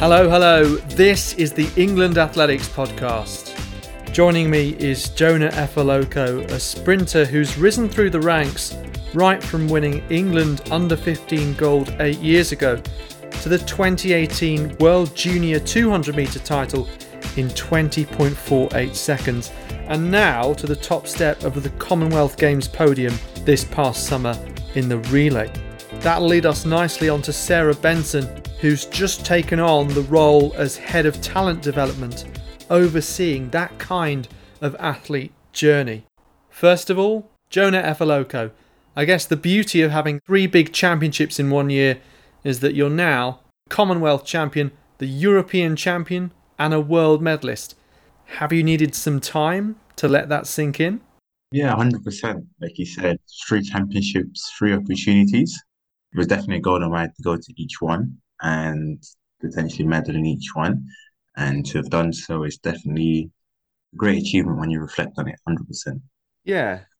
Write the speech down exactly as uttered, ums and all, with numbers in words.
Hello, hello. This is the England Athletics Podcast. Joining me is Jonah Effoloko, a sprinter who's risen through the ranks right from winning England under fifteen gold eight years ago to the twenty eighteen World Junior two hundred metre title in twenty point four eight seconds, and now to the top step of the Commonwealth Games podium this past summer in the relay. That'll lead us nicely on to Sarah Benson, who's just taken on the role as Head of Talent Development, overseeing that kind of athlete journey. First of all, Jonah Effoloko. I guess the beauty of having three big championships in one year is that you're now Commonwealth champion, the European champion, and a world medalist. Have you needed some time to let that sink in? Yeah, one hundred percent. Like you said, three championships, three opportunities. It was definitely a goal of mine to go to each one and potentially medal in each one. And to have done so is definitely a great achievement when you reflect on it, one hundred percent. Yeah,